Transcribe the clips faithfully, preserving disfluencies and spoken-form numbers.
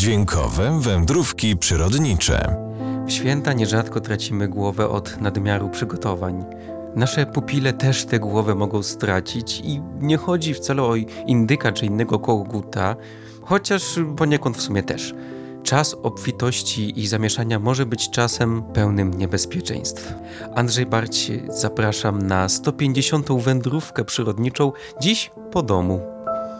Dźwiękowe wędrówki przyrodnicze. W święta nierzadko tracimy głowę od nadmiaru przygotowań. Nasze pupile też tę głowę mogą stracić i nie chodzi wcale o indyka czy innego koguta, chociaż poniekąd w sumie też. Czas obfitości i zamieszania może być czasem pełnym niebezpieczeństw. Andrzej Barć, zapraszam na sto pięćdziesiątą wędrówkę przyrodniczą, dziś po domu.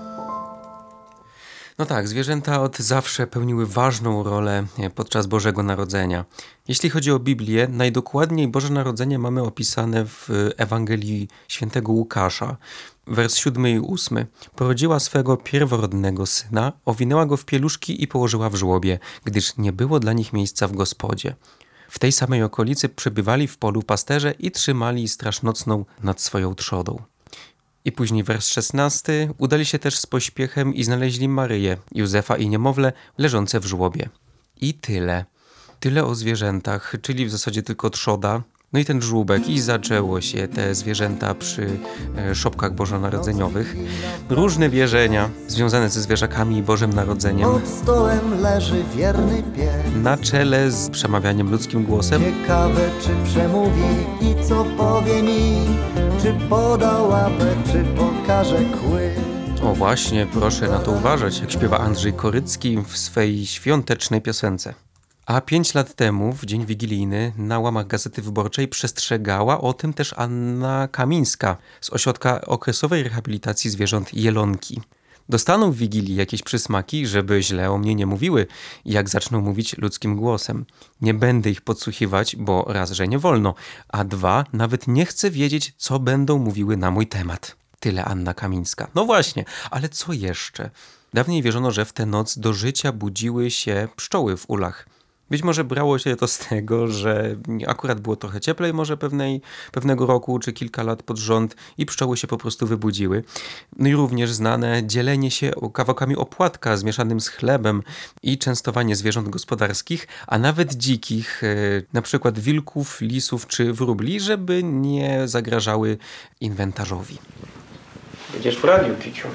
No tak, zwierzęta od zawsze pełniły ważną rolę podczas Bożego Narodzenia. Jeśli chodzi o Biblię, najdokładniej Boże Narodzenie mamy opisane w Ewangelii Świętego Łukasza, wers siódmy i ósmy. Porodziła swego pierworodnego syna, owinęła go w pieluszki i położyła w żłobie, gdyż nie było dla nich miejsca w gospodzie. W tej samej okolicy przebywali w polu pasterze i trzymali straż nocną nad swoją trzodą. I później wers szesnasty. Udali się też z pośpiechem i znaleźli Maryję, Józefa i niemowlę leżące w żłobie. I tyle. Tyle o zwierzętach, czyli w zasadzie tylko trzoda. No i ten żłóbek. I zaczęło się te zwierzęta przy e, szopkach bożonarodzeniowych. Różne wierzenia związane ze zwierzakami i Bożym Narodzeniem. Pod stołem leży wierny pies. Na czele z przemawianiem ludzkim głosem. Ciekawe, czy przemówi i co powie mi. Czy poda łapę, czy pokaże kły. O właśnie, proszę na to uważać, jak śpiewa Andrzej Korycki w swej świątecznej piosence. A pięć lat temu, w dzień wigilijny, na łamach Gazety Wyborczej przestrzegała o tym też Anna Kamińska z Ośrodka Okresowej Rehabilitacji Zwierząt Jelonki. Dostaną w Wigilii jakieś przysmaki, żeby źle o mnie nie mówiły, jak zaczną mówić ludzkim głosem. Nie będę ich podsłuchiwać, bo raz, że nie wolno, a dwa, nawet nie chcę wiedzieć, co będą mówiły na mój temat. Tyle Anna Kamińska. No właśnie, ale co jeszcze? Dawniej wierzono, że w tę noc do życia budziły się pszczoły w ulach. Być może brało się to z tego, że akurat było trochę cieplej może pewnej, pewnego roku czy kilka lat pod rząd i pszczoły się po prostu wybudziły. No i również znane dzielenie się kawałkami opłatka zmieszanym z chlebem i częstowanie zwierząt gospodarskich, a nawet dzikich, na przykład wilków, lisów czy wróbli, żeby nie zagrażały inwentarzowi. Będziesz w radiu, Kiciu.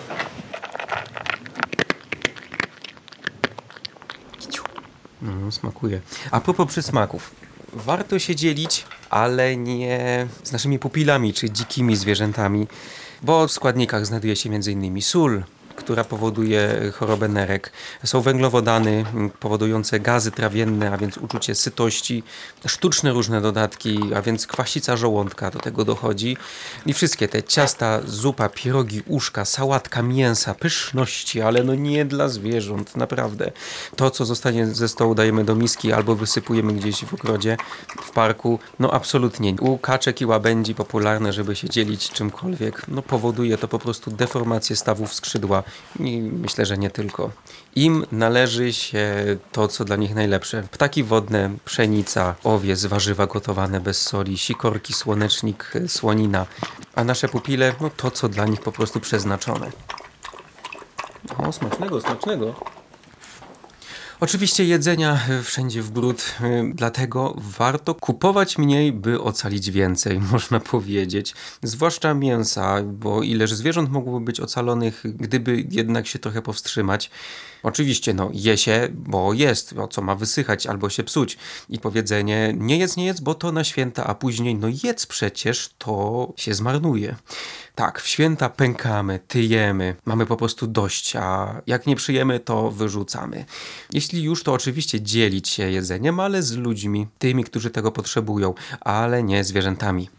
No, smakuje. A propos przysmaków. Warto się dzielić, ale nie z naszymi pupilami czy dzikimi zwierzętami, bo w składnikach znajduje się między innymi sól, która powoduje chorobę nerek. Są węglowodany powodujące gazy trawienne, a więc uczucie sytości, sztuczne różne dodatki, a więc kwasica żołądka do tego dochodzi. I wszystkie te ciasta, zupa, pierogi, uszka, sałatka, mięsa, pyszności, ale no nie dla zwierząt, naprawdę. To, co zostanie ze stołu, dajemy do miski albo wysypujemy gdzieś w ogrodzie, w parku, no absolutnie. U kaczek i łabędzi popularne, żeby się dzielić czymkolwiek, no powoduje to po prostu deformację stawów skrzydła. I myślę, że nie tylko. Im należy się to, co dla nich najlepsze. Ptaki wodne, pszenica, owiec, warzywa gotowane bez soli, sikorki, słonecznik, słonina. A nasze pupile, no to, co dla nich po prostu przeznaczone. O, smacznego, smacznego. Oczywiście jedzenia wszędzie w bród, dlatego warto kupować mniej, by ocalić więcej, można powiedzieć. Zwłaszcza mięsa, bo ileż zwierząt mogłoby być ocalonych, gdyby jednak się trochę powstrzymać. Oczywiście, no, je się, bo jest, o co ma wysychać albo się psuć. I powiedzenie, nie jedz, nie jedz, bo to na święta, a później, no jedz przecież, to się zmarnuje. Tak, w święta pękamy, tyjemy, mamy po prostu dość, a jak nie przyjemy, to wyrzucamy. Jeśli już, to oczywiście dzielić się jedzeniem, ale z ludźmi, tymi, którzy tego potrzebują, ale nie zwierzętami.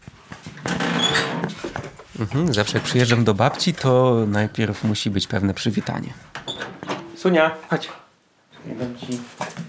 Mhm, zawsze jak przyjeżdżam do babci, to najpierw musi być pewne przywitanie. Sunia, chodź. Dam ci.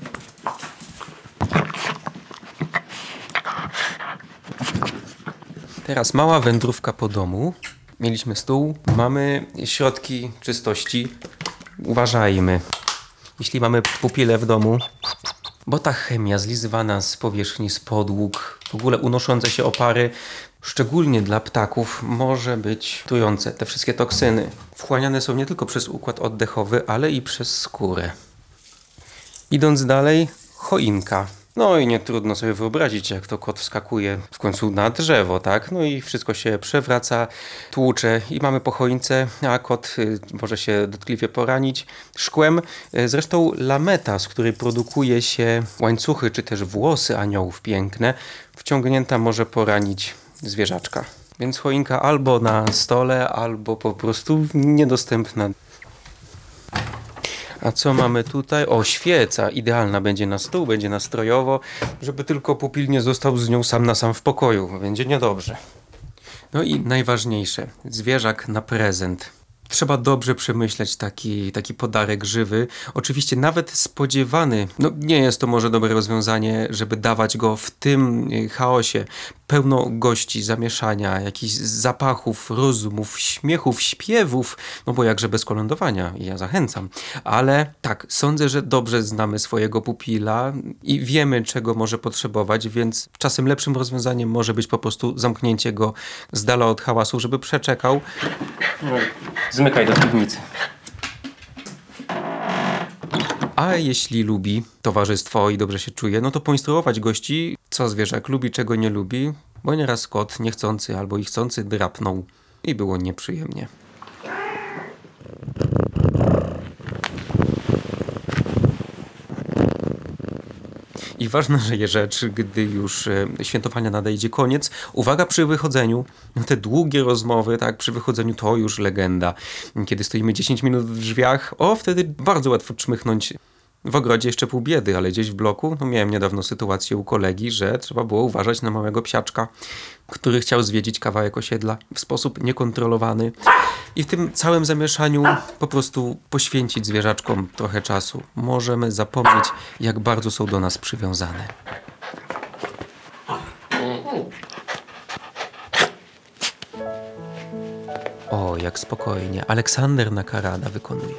Teraz mała wędrówka po domu. Mieliśmy stół, mamy środki czystości. Uważajmy. Jeśli mamy pupile w domu, bo ta chemia zlizywana z powierzchni, z podłóg, w ogóle unoszące się opary, szczególnie dla ptaków, może być trujące. Te wszystkie toksyny wchłaniane są nie tylko przez układ oddechowy, ale i przez skórę. Idąc dalej, choinka. No i nie trudno sobie wyobrazić, jak to kot wskakuje w końcu na drzewo, tak? No i wszystko się przewraca, tłucze i mamy po choince, a kot y, może się dotkliwie poranić szkłem. Y, Zresztą lameta, z której produkuje się łańcuchy czy też włosy aniołów piękne, wciągnięta może poranić zwierzaczka. Więc choinka albo na stole, albo po prostu niedostępna. A co mamy tutaj? O, świeca idealna będzie na stół, będzie nastrojowo, żeby tylko pupil nie został z nią sam na sam w pokoju. Będzie niedobrze. No i najważniejsze, zwierzak na prezent. Trzeba dobrze przemyśleć taki, taki podarek żywy. Oczywiście nawet spodziewany, no nie jest to może dobre rozwiązanie, żeby dawać go w tym chaosie. Pełno gości, zamieszania, jakichś zapachów, rozumów, śmiechów, śpiewów, no bo jakże bez kolędowania, ja zachęcam. Ale tak, sądzę, że dobrze znamy swojego pupila i wiemy, czego może potrzebować, więc czasem lepszym rozwiązaniem może być po prostu zamknięcie go z dala od hałasu, żeby przeczekał. Zmykaj do piwnicy. A jeśli lubi towarzystwo i dobrze się czuje, no to poinstruować gości, co zwierzak lubi, czego nie lubi, bo nieraz kot niechcący albo i chcący drapnął i było nieprzyjemnie. I ważna że rzecz, gdy już e, świętowania nadejdzie koniec. Uwaga przy wychodzeniu. Te długie rozmowy, tak, przy wychodzeniu to już legenda. Kiedy stoimy dziesięć minut w drzwiach, o, wtedy bardzo łatwo czmychnąć. W ogrodzie jeszcze pół biedy, ale gdzieś w bloku, no miałem niedawno sytuację u kolegi, że trzeba było uważać na małego psiaczka, który chciał zwiedzić kawałek osiedla w sposób niekontrolowany. I w tym całym zamieszaniu po prostu poświęcić zwierzaczkom trochę czasu. Możemy zapomnieć, jak bardzo są do nas przywiązane. O, jak spokojnie. Aleksander Nakarada wykonuje.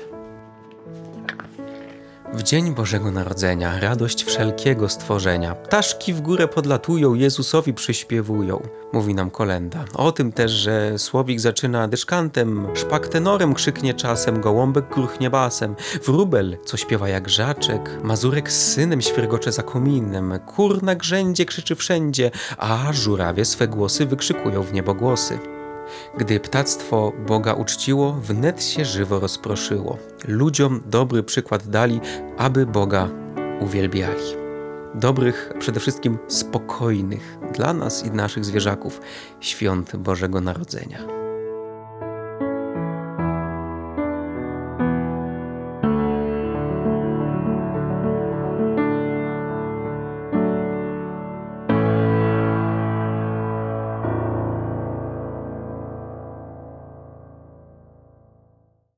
W dzień Bożego Narodzenia, radość wszelkiego stworzenia. Ptaszki w górę podlatują, Jezusowi przyśpiewują, mówi nam kolenda. O tym też, że słowik zaczyna dyszkantem, szpak tenorem krzyknie czasem, gołąbek kruchnie basem, wróbel, co śpiewa jak żaczek, mazurek z synem świergocze za kominem, kur na grzędzie krzyczy wszędzie, a żurawie swe głosy wykrzykują w niebogłosy. Gdy ptactwo Boga uczciło, wnet się żywo rozproszyło. Ludziom dobry przykład dali, aby Boga uwielbiali. Dobrych, przede wszystkim spokojnych dla nas i naszych zwierzaków świąt Bożego Narodzenia.